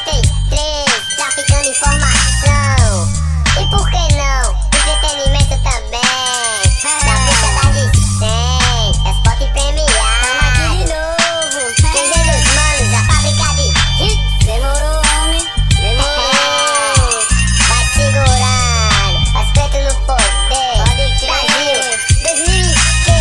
33, traficando informação. E por que não? Entretenimento também. Da bicha das de 100, é spot premiado. Tamo aqui de novo. Quem dos manos, a fábrica de hits. Demorou, homem, demorou. Vai segurando, as pretas no poder. Pode crer. Brasil, 2000 e quê?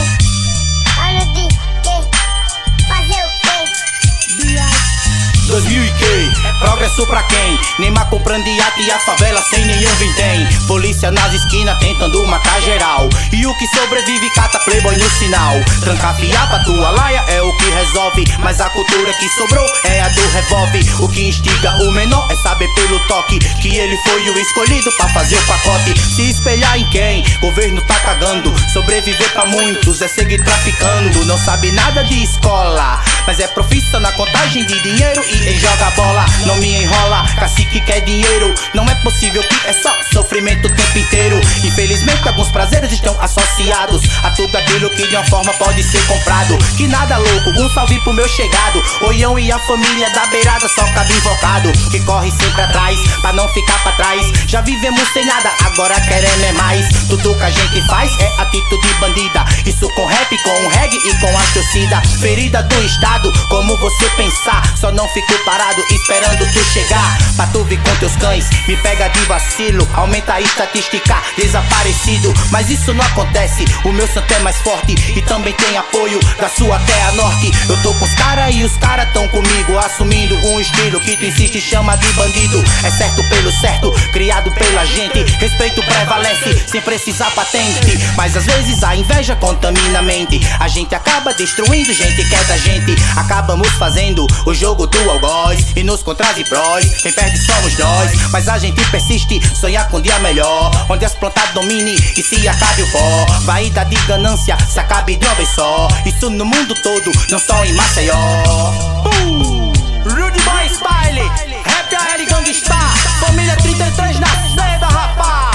Ano de quê? Fazer o quê? 2000 e quê? Progresso pra quem? Neymar comprando iate e a favela sem nenhum vintém. Polícia nas esquinas tentando matar geral. E o que sobrevive cata playboy no sinal. Trancar fiar pra tua laia é o que resolve. Mas a cultura que sobrou é a do revólver. O que instiga o menor é saber pelo toque que ele foi o escolhido pra fazer o pacote. Se espelhar em quem? Governo tá cagando. Sobreviver pra muitos é seguir traficando. Não sabe nada de escola, mas é profissa na contagem de dinheiro e em joga bola. Não me enrola, cacique quer dinheiro. Não é possível que é só sofrimento o tempo inteiro. Infelizmente alguns prazeres estão associados a tudo aquilo que de uma forma pode ser comprado. Que nada louco, um salve pro meu chegado. Oião e a família da beirada só cabe invocado. Que corre sempre atrás, pra não ficar pra trás. Já vivemos sem nada, agora querendo é mais. Tudo que a gente faz é atitude bandida. Isso com rap, com reggae e com a torcida. Ferida do estado, como você pensar. Só não fico parado esperando tu chegar. Pra tu vir com teus cães, me pega de vacilo. Aumenta a estatística, desaparecido. Mas isso não acontece, o meu santo é mais forte. E também tem apoio da sua terra norte. Eu tô com os caras e os caras tão comigo. Assumindo um estilo que tu insiste e chama de bandido. É certo pelo certo, criado pela gente. Respeito prevalece, sem precisar patente. Mas às vezes a inveja contamina a mente. A gente acaba destruindo gente que é da gente. Acabamos fazendo o jogo do algoz e nos contras e prós, quem perde somos nós. Mas a gente persiste, sonhar com um dia melhor, onde as plantas dominem e se acabe o pó. Vaidade de ganância, se acabe de uma vez só. Isso no mundo todo, não só em Maceió. Rude Boy Style, rap a Harry Gangstar. Família 33 na seda, rapá.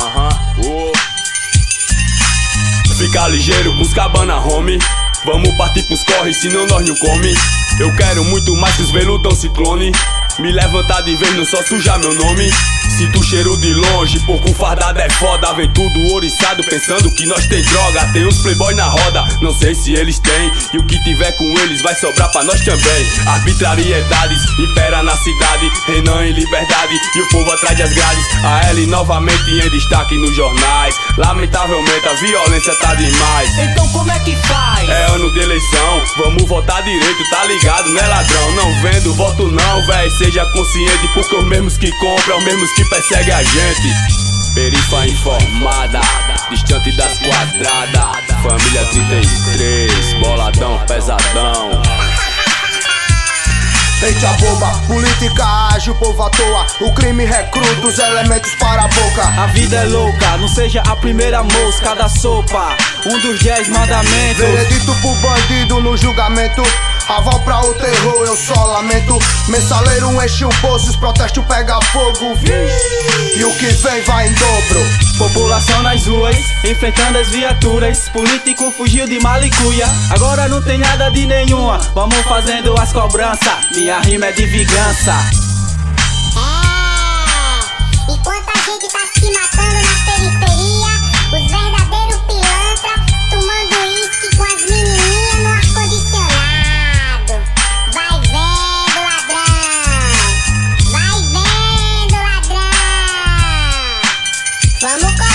Fica ligeiro, busca bana, homie. Vamos partir pros corre, senão nós não come. Eu quero muito mais que os veludão ciclone. Me levantar de vez, não só sujar meu nome. Sinto o cheiro de longe, porco fardado é foda. Vem tudo ouriçado, pensando que nós tem droga. Tem uns playboy na roda, não sei se eles têm. E o que tiver com eles vai sobrar pra nós também. Arbitrariedades impera na cidade. Renan em liberdade e o povo atrás das grades. A L novamente em destaque nos jornais. Lamentavelmente a violência tá demais. Então como é que faz? É ano de eleição, vamos votar direito, tá ligado, né ladrão? Não vendo voto não, véi, seja consciente. Porque os mesmos que compram, os mesmos que perseguem a gente. Perifa informada, distante das quadradas. Família 33, boladão, pesadão. Eita bomba, política ágil, povo à toa. O crime recruta os elementos para a boca. A vida é louca, não seja a primeira mosca da sopa. Um dos 10 mandamentos. Veredito pro bandido no julgamento. Aval pra o terror, eu só lamento. Mensaleiro enche o bolso, os protestos pega fogo. E o que vem vai em dobro. População nas ruas, enfrentando as viaturas. Político fugiu de malicuia, agora não tem nada de nenhuma. Vamos fazendo as cobranças, minha rima é de vingança. E quanta gente tá se matando nas periferias. Os verdadeiros pilantra tomando uísque com as menininhas no ar-condicionado. Vai vendo, ladrão. Vai vendo, ladrão. Vamos